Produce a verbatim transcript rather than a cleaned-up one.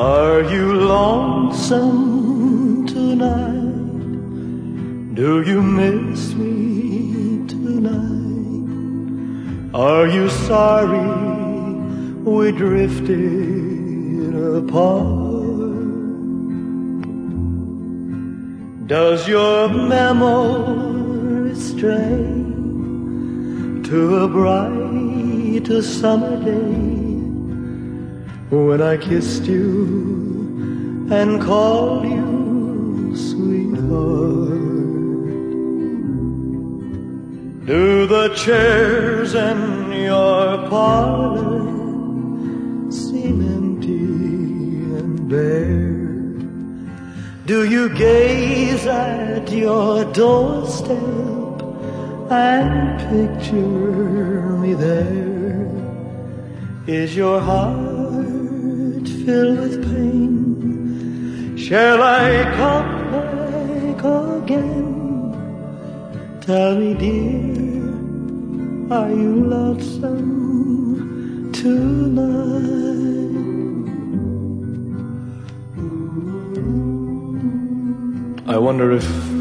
Are you lonesome tonight? Do you miss me tonight? Are you sorry we drifted apart? Does your memory stray to a bright summer day when I kissed you and called you sweetheart? Do the chairs in your parlor seem empty and bare? Do you gaze at your doorstep and picture me there? Is your heart filled with pain? Shall I come back again? Tell me, dear, are you lonesome tonight? I wonder if